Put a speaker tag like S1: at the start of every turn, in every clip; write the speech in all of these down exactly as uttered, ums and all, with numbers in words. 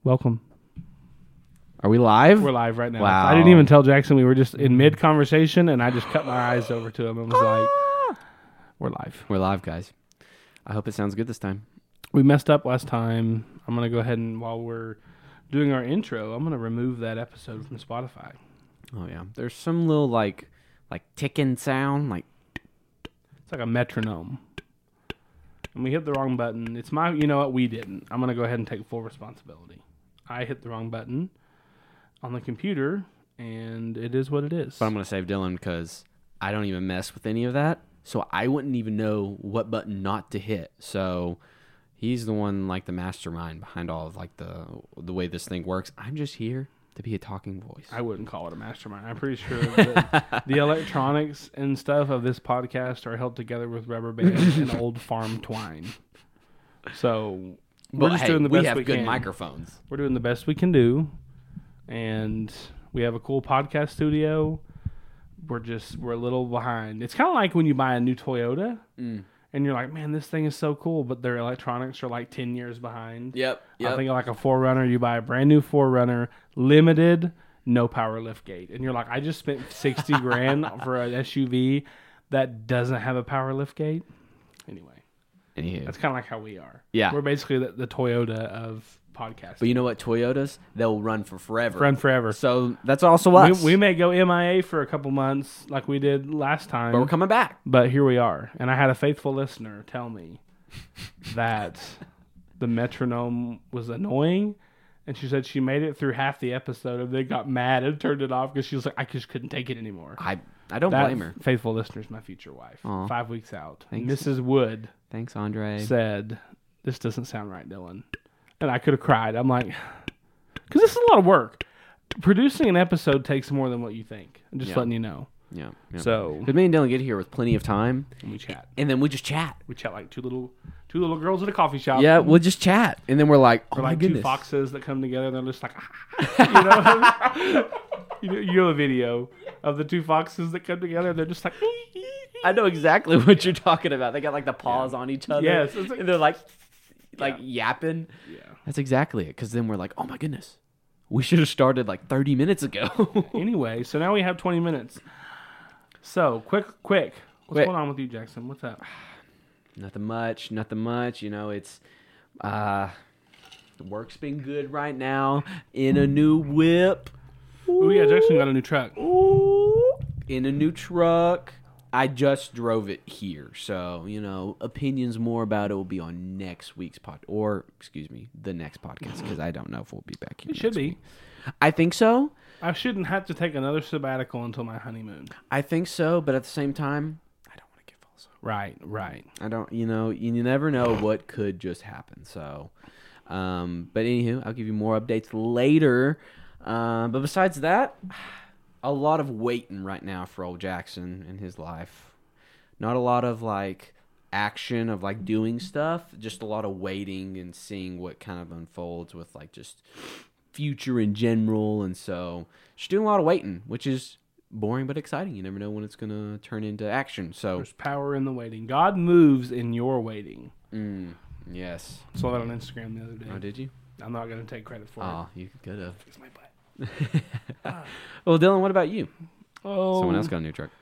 S1: Welcome.
S2: Are we live?
S1: We're live right now.
S2: Wow.
S1: I didn't even tell Jackson we were just in mid-conversation, and I just cut my eyes over to him and was like, we're live.
S2: We're live, guys. I hope it sounds good this time.
S1: We messed up last time. I'm going to go ahead and, while we're doing our intro, I'm going to remove that episode from Spotify.
S2: Oh, yeah. There's some little, like, like ticking sound, like...
S1: It's like a metronome. And we hit the wrong button. It's my, you know what, we didn't. I'm going to go ahead and take full responsibility. I hit the wrong button on the computer, and it is what it is.
S2: But I'm going to save Dylan because I don't even mess with any of that. So I wouldn't even know what button not to hit. So he's the one, like, the mastermind behind all of, like, the the way this thing works. I'm just here to be a talking voice.
S1: I wouldn't call it a mastermind. I'm pretty sure that the electronics and stuff of this podcast are held together with rubber bands and old farm twine. So we're
S2: But,
S1: just
S2: hey,
S1: doing the
S2: we
S1: best
S2: have
S1: we
S2: good
S1: can.
S2: microphones.
S1: We're doing the best we can do, and we have a cool podcast studio. We're just we're a little behind. It's kind of like when you buy a new Toyota.
S2: Mm.
S1: And you're like, man, this thing is so cool, but their electronics are like ten years behind.
S2: Yep, yep.
S1: I think like a four runner, you buy a brand new four runner, limited, no power lift gate. And you're like, I just spent sixty grand for an S U V that doesn't have a power lift gate. Anyway,
S2: Anywho.
S1: that's kind of like how we are.
S2: Yeah.
S1: We're basically the, the Toyota of podcasting.
S2: But you know what? Toyotas, they'll run for forever.
S1: Run forever.
S2: So that's also us.
S1: We, we may go M I A for a couple months like we did last time.
S2: but we're coming back.
S1: But here we are. And I had a faithful listener tell me that the metronome was annoying. And she said she made it through half the episode and then got mad and turned it off because she was like, I just couldn't take it anymore.
S2: I I don't
S1: That
S2: blame her.
S1: faithful listener is my future wife.
S2: Aw.
S1: Five weeks out.
S2: Thanks.
S1: Missus Wood
S2: Thanks, Andre.
S1: said, this doesn't sound right, Dylan. And I could have cried. I'm like, because this is a lot of work. Producing an episode takes more than what you think. I'm just
S2: Yeah.
S1: letting you know.
S2: Yeah. yeah.
S1: So
S2: But me and Dylan get here with plenty of time,
S1: we chat.
S2: and then we just chat.
S1: We chat like two little two little girls at a coffee shop.
S2: Yeah, we'll just chat, and then we're like, oh
S1: Or
S2: my
S1: like
S2: goodness.
S1: two foxes that come together and they're just like, ah, you know, you know, you know a video of the two foxes that come together. They're just like,
S2: I know exactly what you're talking about. They got like the paws on each other.
S1: Yes, it's like-
S2: and they're like, like yapping.
S1: yeah.
S2: That's exactly it. Because then we're like, oh my goodness, we should have started like thirty minutes ago.
S1: Anyway, so now we have twenty minutes. So quick, quick, what's
S2: Quick.
S1: going on with you, Jackson? What's up?
S2: Nothing much. Nothing much. You know, it's uh, the work's been good right now. In a new whip.
S1: Oh yeah, Jackson got a new truck.
S2: Ooh, in a new truck. I just drove it here, so you know, opinions more about it will be on next week's pod, or excuse me, the next podcast, because I don't know if we'll be back here.
S1: It should
S2: next
S1: be.
S2: week. I think so.
S1: I shouldn't have to take another sabbatical until my honeymoon.
S2: I think so, but at the same time, I don't want to give false hope.
S1: Right, right.
S2: I don't, you know, you never know what could just happen. So, um, but anywho, I'll give you more updates later. Um, but besides that, a lot of waiting right now for old Jackson in his life. Not a lot of like action of like doing stuff, just a lot of waiting and seeing what kind of unfolds with like just future in general. And so just doing a lot of waiting, which is boring but exciting. You never know when it's going to turn into action. So,
S1: There's power in the waiting. God moves in your waiting.
S2: mm, yes.
S1: Saw that on Instagram the other day.
S2: Oh, did you?
S1: I'm not going to take credit for
S2: Oh, you could have.
S1: it. It's my butt.
S2: Well, Dylan, what about you?
S1: Oh,
S2: Someone else got a new truck.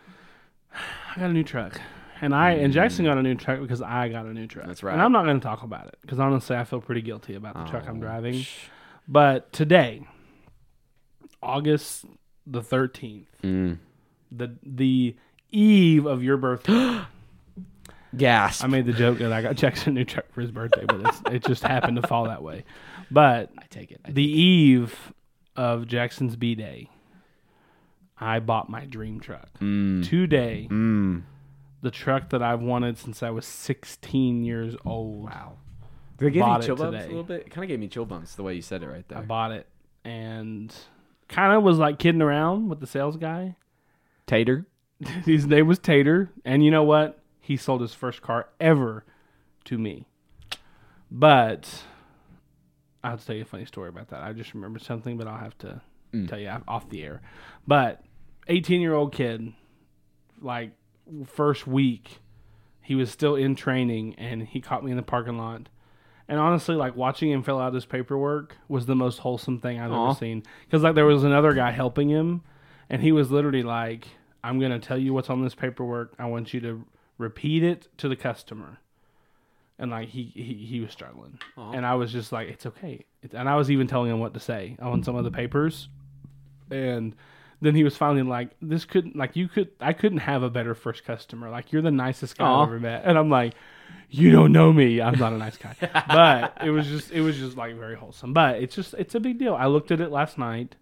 S1: I got a new truck. And I and Jackson got a new truck because I got a new truck.
S2: That's right.
S1: And I'm not going to talk about it because honestly, I feel pretty guilty about the truck I'm
S2: Oh,
S1: driving.
S2: sh-
S1: But today, August the thirteenth,
S2: Mm.
S1: the the eve of your birthday,
S2: Gas.
S1: I made the joke that I got Jackson a new truck for his birthday, but it's, it just happened to fall that way. But
S2: I take it. I
S1: the eve of Jackson's B-Day, I bought my dream truck.
S2: Mm.
S1: Today,
S2: Mm.
S1: the truck that I've wanted since I was sixteen years old.
S2: Wow. Did it give
S1: Bought
S2: you
S1: it
S2: chill bumps
S1: today.
S2: a little bit? It kind of gave me chill bumps the way you said it right there.
S1: I bought it and kind of was like kidding around with the sales guy.
S2: Tater.
S1: His name was Tater. And you know what? He sold his first car ever to me. But I'll have to tell you a funny story about that. I just remembered something, but I'll have to
S2: Mm.
S1: tell you off the air. But eighteen-year-old kid, like first week, he was still in training, and he caught me in the parking lot. And honestly, like watching him fill out his paperwork was the most wholesome thing I've
S2: Aw.
S1: ever seen. Because like there was another guy helping him, and he was literally like, "I'm gonna tell you what's on this paperwork. I want you to repeat it to the customer." And like he he, he was struggling,
S2: Aw.
S1: and I was just like, "It's okay." It's, and I was even telling him what to say on some of the papers, and then he was finally like, "This couldn't like you could I couldn't have a better first customer. Like you're the nicest guy
S2: Aw.
S1: I've ever met." And I'm like, "You don't know me. I'm not a nice guy." But it was just it was just like very wholesome. But it's just it's a big deal. I looked at it last night,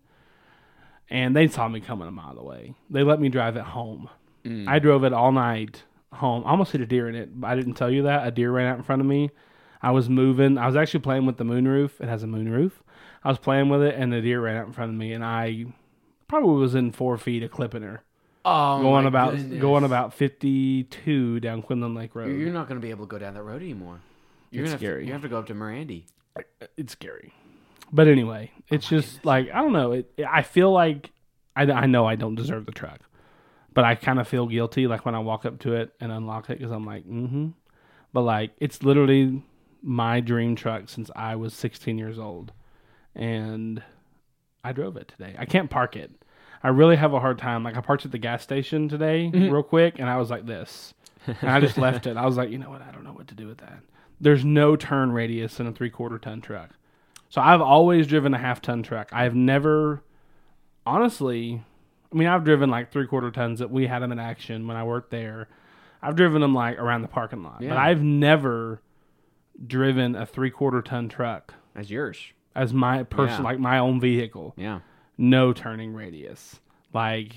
S1: and they saw me coming a mile away. They let me drive it home.
S2: Mm.
S1: I drove it all night home. I almost hit a deer in it, but I didn't tell you that. A deer ran out in front of me. I was moving. I was actually playing with the moonroof. It has a moonroof. I was playing with it, and the deer ran out in front of me, and I probably was in four feet of clipping her.
S2: Oh,
S1: going
S2: my
S1: about
S2: goodness.
S1: going about fifty-two down Quinlan Lake Road.
S2: You're not going to be able to go down that road anymore. You're
S1: It's
S2: gonna have to-
S1: scary.
S2: you have to go up to Mirandy.
S1: It's scary. But anyway, it's
S2: Oh my
S1: just like, I don't know. It, I feel like, I, I know I don't deserve the truck. But I kind of feel guilty, like when I walk up to it and unlock it, because I'm like, mm-hmm. But like, it's literally my dream truck since I was sixteen years old. And I drove it today. I can't park it. I really have a hard time. Like, I parked at the gas station today
S2: Mhm.
S1: real quick, and I was like this. And I just left it. I was like, you know what? I don't know what to do with that. There's no turn radius in a three-quarter ton truck. So I've always driven a half-ton truck. I've never, honestly, I mean, I've driven like three-quarter tons that we had them in action when I worked there. I've driven them like around the parking lot.
S2: Yeah.
S1: But I've never driven a three-quarter ton truck
S2: That's yours.
S1: as my person,
S2: Yeah.
S1: like my own vehicle.
S2: Yeah.
S1: No turning radius. Like,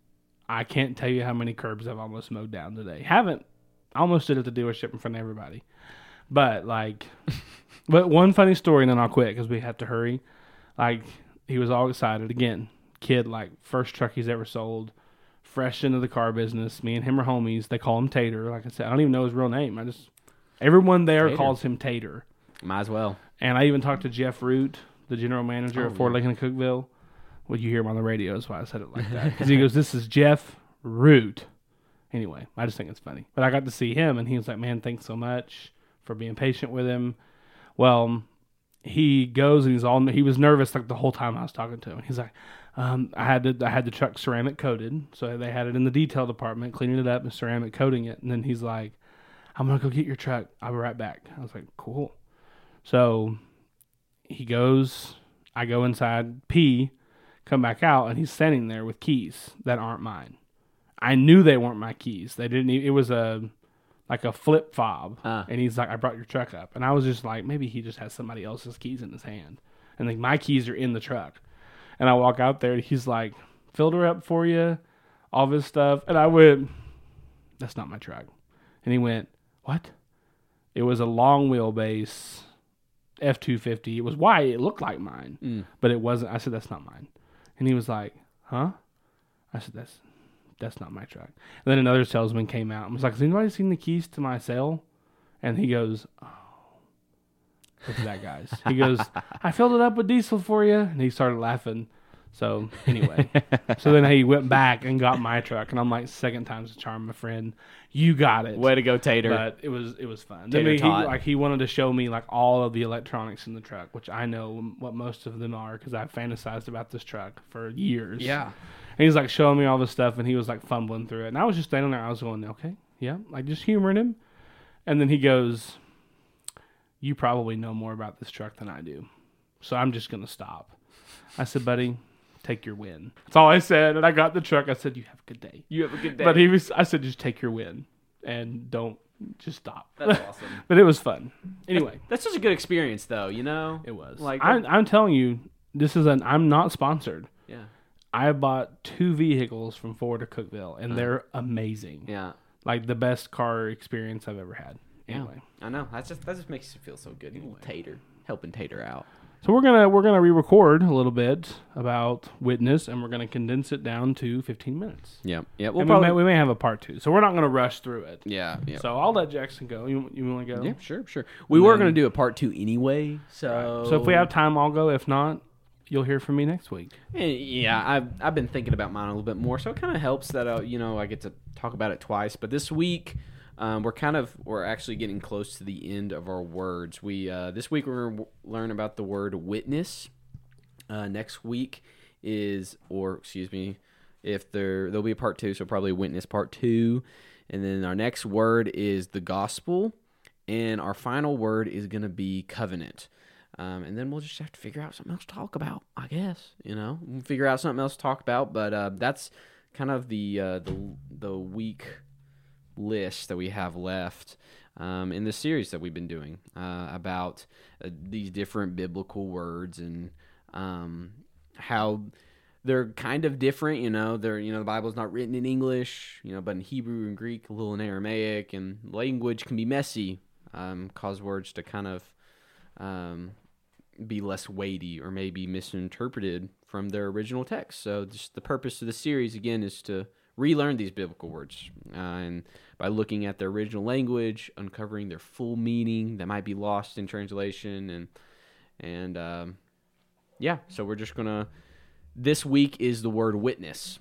S1: I can't tell you how many curbs I've almost mowed down today. Haven't. I almost did at the dealership in front of everybody. But, like, but one funny story, and then I'll quit because we have to hurry. Like, he was all excited. Again, kid, like, first truck he's ever sold. Fresh into the car business. Me and him are homies. They call him Tater. Like I said, I don't even know his real name. I just, everyone there
S2: Tater.
S1: calls him Tater.
S2: Might as well.
S1: And I even talked to Jeff Root, the general manager
S2: Oh,
S1: of Ford
S2: yeah.
S1: Lincoln and Cookville. Well, you hear him on the radio, that's why I said it like that. Because he goes, "This is Jeff Root." Anyway, I just think it's funny. But I got to see him, and he was like, "Man, thanks so much for being patient with him." Well, he goes and he's all he was nervous like the whole time I was talking to him. He's like, um, "I had to I had the truck ceramic coated, so they had it in the detail department, cleaning it up and ceramic coating it." And then he's like, "I'm gonna go get your truck. I'll be right back." I was like, "Cool." So he goes. I go inside, pee, come back out, and he's standing there with keys that aren't mine. I knew they weren't my keys. They didn't. e- It was a like a flip fob,
S2: Uh.
S1: and he's like, "I brought your truck up," and I was just like, maybe he just has somebody else's keys in his hand, and like my keys are in the truck. And I walk out there, and he's like, "Filled her up for you, all this stuff," and I went, "That's not my truck," and he went, "What?" It was a long wheelbase F two fifty. It was white. It looked like mine,
S2: Mm.
S1: but it wasn't. I said, "That's not mine." And he was like, "Huh?" I said, "That's that's not my truck." And then another salesman came out and was like, "Has anybody seen the keys to my sale?" And he goes, "Oh, look at that, guys." He goes, "I filled it up with diesel for you." And he started laughing. So anyway, so then he went back and got my truck, and I'm like, second time's the charm, my friend. You got it.
S2: Way to go, Tater.
S1: But it was it was fun.
S2: Tater
S1: Then he,
S2: tot.
S1: like he wanted to show me like all of the electronics in the truck, which I know what most of them are because I've fantasized about this truck for years.
S2: Yeah.
S1: And he's like showing me all this stuff, and he was like fumbling through it, and I was just standing there. I was going, "Okay, yeah," like just humoring him. And then he goes, "You probably know more about this truck than I do, so I'm just gonna stop." I said, "Buddy, take your win." That's all I said, and I got the truck. I said, "You have a good day."
S2: You have a good day.
S1: But he was. I said, "Just take your win, and don't just stop."
S2: That's awesome.
S1: But it was fun. Anyway,
S2: That's such a good experience, though, you know?
S1: it was.
S2: Like,
S1: I'm, I'm telling you, this is an. I'm not sponsored.
S2: Yeah.
S1: I bought two vehicles from Ford to Cookville, and
S2: Uh.
S1: they're amazing.
S2: Yeah.
S1: Like the best car experience I've ever had. Anyway,
S2: I know. That's just that just makes you feel so good. Little Tater. Helping Tater out.
S1: so we're gonna we're gonna re-record a little bit about Witness, and we're gonna condense it down to fifteen minutes.
S2: Yeah. Yeah. We'll
S1: And
S2: probably.
S1: we, may, we may have a part two, so we're not gonna rush through it.
S2: yeah. Yeah.
S1: So I'll let Jackson go. You you want to go?
S2: yeah, sure, sure. We
S1: And
S2: were
S1: then-
S2: going to do a part two anyway, so.
S1: Right. So if we have time, I'll go. If not, you'll hear from me next week.
S2: Eh, Yeah, I've I've been thinking about mine a little bit more, so it kind of helps that uh, you know I get to talk about it twice. But this week, um, we're kind of we're actually getting close to the end of our words. We uh, this week we're going to learn about the word witness. Uh, next week is, or excuse me, if there there'll be a part two, so probably witness part two, and then our next word is the gospel, and our final word is going to be covenant. Um, and then we'll just have to figure out something else to talk about, I guess. You know, we'll figure out something else to talk about. But uh, that's kind of the uh, the the week list that we have left um, in the series that we've been doing uh, about uh, these different biblical words and um, how they're kind of different. You know, they're you know the Bible's not written in English, you know, but in Hebrew and Greek, a little in Aramaic, and language can be messy, um, cause words to kind of um, be less weighty or maybe misinterpreted from their original text. So just the purpose of the series, again, is to relearn these biblical words. Uh, and by looking at their original language, uncovering their full meaning that might be lost in translation. And, and um, yeah, so we're just going to, this week is the word witness.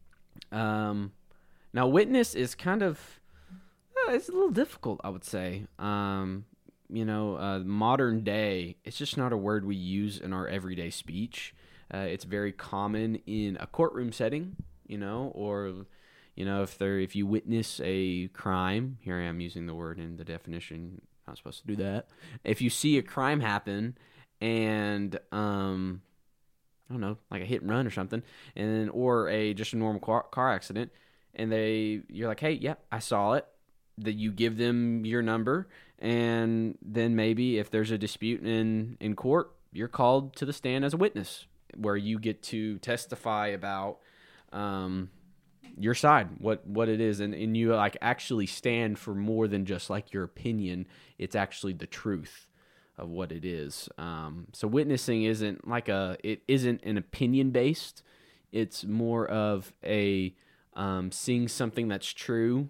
S2: Um, now, witness is kind of, uh, it's a little difficult, I would say. Um You know, uh, modern day, it's just not a word we use in our everyday speech. Uh, it's very common in a courtroom setting, you know, or, you know, if there if you witness a crime, here I am using the word in the definition, not supposed to do that. If you see a crime happen and, um, I don't know, like a hit and run or something, and then, or a just a normal car, car accident, and they, you're like, hey, yeah, I saw it. That you give them your number, and then maybe if there's a dispute in, in court, you're called to the stand as a witness, where you get to testify about um, your side, what, what it is, and, and you like actually stand for more than just like your opinion. It's actually the truth of what it is. Um, so witnessing isn't like a it isn't an opinion based. It's more of a um, seeing something that's true.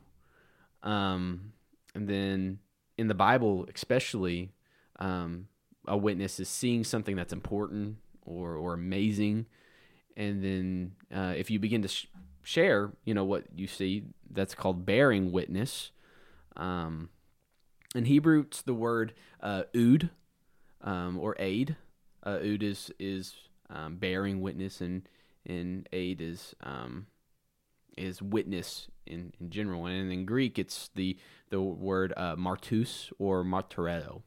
S2: Um, and then in the Bible, especially, um, a witness is seeing something that's important or, or amazing. And then, uh, if you begin to sh- share, you know, what you see, that's called bearing witness. Um, in Hebrew, it's the word, uh, ood, um, or aid. Uh, ood is, is, um, bearing witness, and, and aid is, um, is witness in, in general. And in Greek, it's the the word uh, martus or martyreo.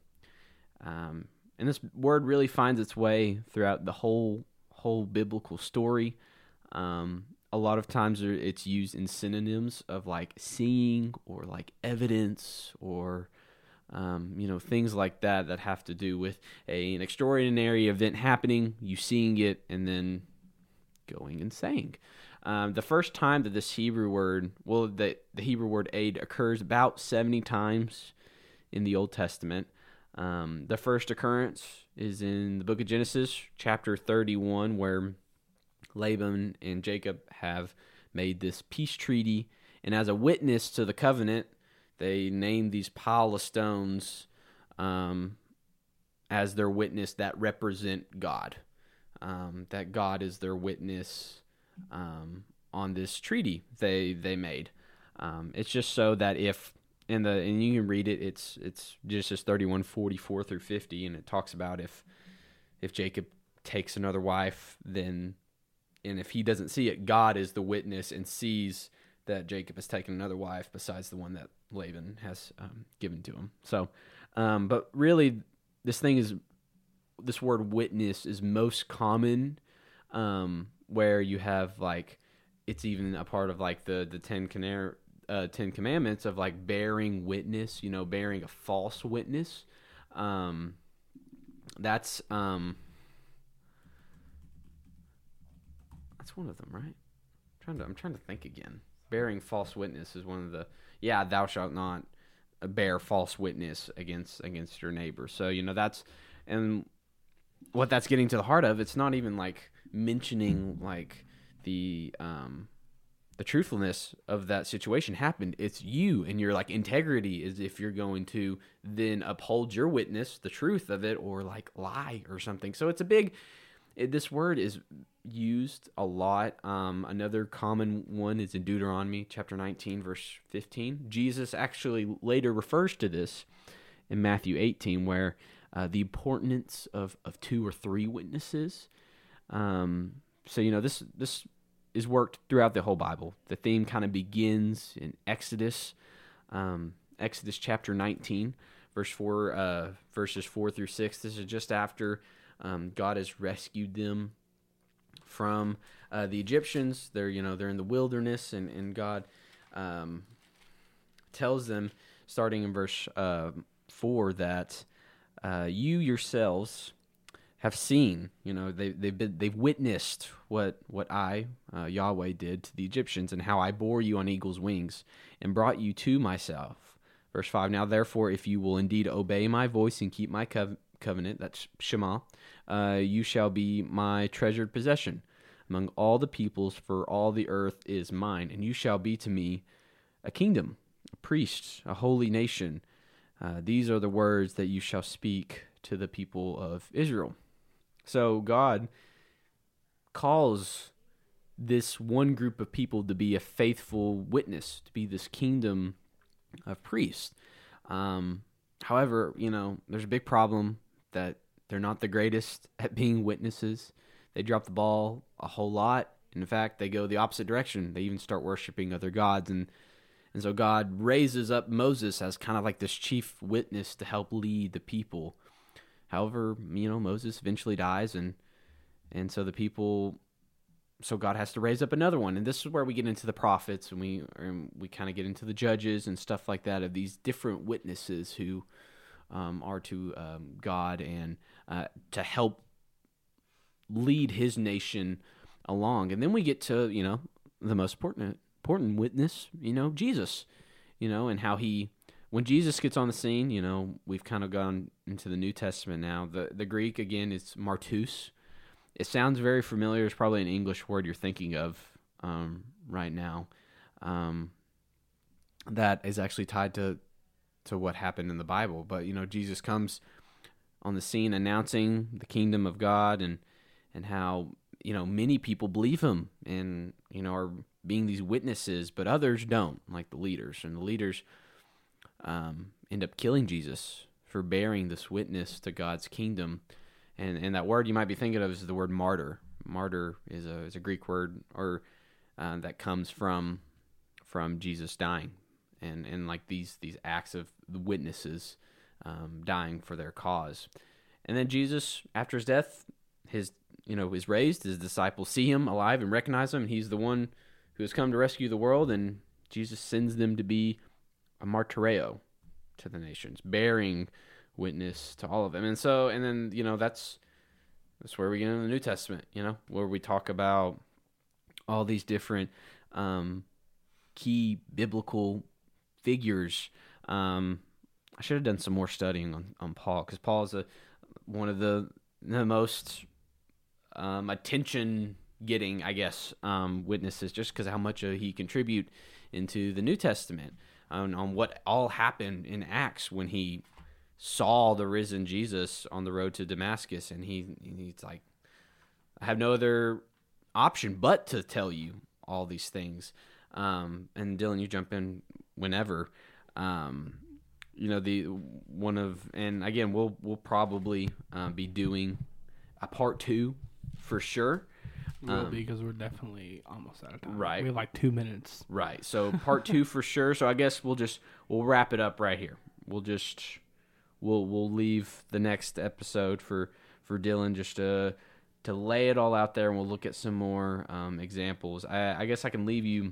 S2: Um, and this word really finds its way throughout the whole whole biblical story. Um, a lot of times it's used in synonyms of like seeing or like evidence or um, you know, things like that that have to do with a, an extraordinary event happening, you seeing it, and then going and saying. Um, the first time that this Hebrew word, well, the, the Hebrew word aid occurs about seventy times in the Old Testament. Um, the first occurrence is in the book of Genesis, chapter thirty-one, where Laban and Jacob have made this peace treaty. And as a witness to the covenant, they named these pile of stones um, as their witness that represent God. Um, that God is their witness Um, on this treaty they they made. Um, it's just so that if and the and you can read it. It's it's Genesis thirty-one forty-four through fifty, and it talks about if if Jacob takes another wife, then and if he doesn't see it, God is the witness and sees that Jacob has taken another wife besides the one that Laban has um, given to him. So, um, but really, this thing is this word witness is most common. Um, where you have like it's even a part of like the the Ten Cana- uh, Ten Commandments of like bearing witness, you know, bearing a false witness. Um, that's um, that's one of them, right? I'm trying to I'm trying to think again. Bearing false witness is one of the yeah. Thou shalt not bear false witness against against your neighbor. So you know that's and what that's getting to the heart of. It's not even like mentioning like the um the truthfulness of that situation happened. It's you and your like integrity is if you're going to then uphold your witness, the truth of it, or like lie or something. So it's a big it, this word is used a lot. Um, another common one is in Deuteronomy chapter nineteen, verse fifteen. Jesus actually later refers to this in Matthew eighteen, where uh, the importance of, of two or three witnesses. Um, so, you know, this this is worked throughout the whole Bible. The theme kind of begins in Exodus, um, Exodus chapter nineteen, verse four, uh, verses four through six. This is just after um, God has rescued them from uh, the Egyptians. They're, you know, they're in the wilderness, and, and God um, tells them, starting in verse uh, four, that uh, you yourselves have seen, you know, they, they've been, they've witnessed what what I, uh, Yahweh, did to the Egyptians, and how I bore you on eagle's wings and brought you to myself. Verse five, now therefore, if you will indeed obey my voice and keep my cov- covenant, that's Shema, uh, you shall be my treasured possession among all the peoples, for all the earth is mine, and you shall be to me a kingdom, a priest, a holy nation. Uh, these are the words that you shall speak to the people of Israel. So God calls this one group of people to be a faithful witness, to be this kingdom of priests. Um, however, you know, there's a big problem that they're not the greatest at being witnesses. They drop the ball a whole lot. In fact, they go the opposite direction. They even start worshiping other gods. And, and so God raises up Moses as kind of like this chief witness to help lead the people. However, you know, Moses eventually dies, and and so the people, so God has to raise up another one. And this is where we get into the prophets, and we and we kind of get into the judges and stuff like that, of these different witnesses who um, are to um, God and uh, to help lead his nation along. And then we get to, you know, the most important important witness, you know, Jesus, you know, and how he, when Jesus gets on the scene, you know, we've kind of gone into the New Testament now. The the Greek, again, is martus. It sounds very familiar. It's probably an English word you're thinking of um, right now. Um, that is actually tied to to what happened in the Bible. But, you know, Jesus comes on the scene announcing the kingdom of God, and and how, you know, many people believe him and, you know, are being these witnesses, but others don't, like the leaders. And the leaders um, end up killing Jesus for bearing this witness to God's kingdom. And and that word you might be thinking of is the word martyr. Martyr is a is a Greek word, or uh, that comes from from Jesus dying, and and like these these acts of the witnesses um, dying for their cause. And then Jesus, after his death, his you know is raised. His disciples see him alive and recognize him. And he's the one who has come to rescue the world, and Jesus sends them to be a martyreo to the nations, bearing witness to all of them. And so, and then, you know, that's that's where we get into the New Testament, you know, where we talk about all these different um, key biblical figures. Um, I should have done some more studying on, on Paul, because Paul is a, one of the the most um, attention-getting, I guess, um, witnesses, just because of how much uh, he contribute into the New Testament, on, on what all happened in Acts when he saw the risen Jesus on the road to Damascus, and he he's like, I have no other option but to tell you all these things. Um, and Dylan, you jump in whenever. Um, you know, the one of, and again, we'll we'll probably uh, be doing a part two for sure.
S1: Will
S2: um,
S1: be, because we're definitely almost out of time.
S2: Right.
S1: We have like two minutes.
S2: Right. So part two for sure. So I guess we'll just we'll wrap it up right here. We'll just we'll we'll leave the next episode for for Dylan just to to lay it all out there, and we'll look at some more um, examples. I, I guess I can leave you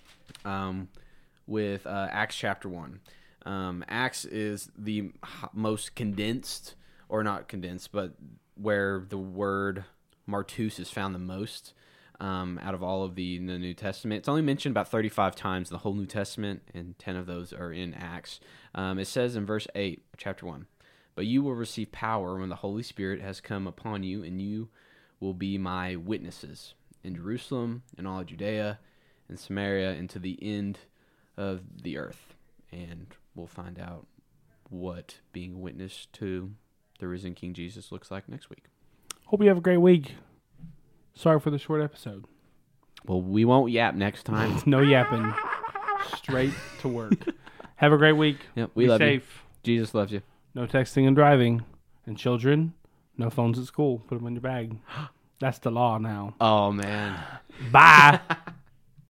S2: um, with uh, Acts chapter one. Um, Acts is the most condensed, or not condensed, but where the word martus is found the most um, out of all of the, the New Testament. It's only mentioned about thirty-five times in the whole New Testament, and ten of those are in Acts. Um, it says in verse eight, chapter one, "But you will receive power when the Holy Spirit has come upon you, and you will be my witnesses in Jerusalem, in all Judea, and Samaria, and to the end of the earth." And we'll find out what being a witness to the risen King Jesus looks like next week.
S1: Hope you have a great week. Sorry for the short episode.
S2: Well, we won't yap next time.
S1: No yapping. Straight to work. Have a great week.
S2: Yep, we
S1: Be
S2: love
S1: safe.
S2: you. Jesus loves you.
S1: No texting and driving. And children, no phones at school. Put them in your bag. That's the law now.
S2: Oh, man.
S1: Bye.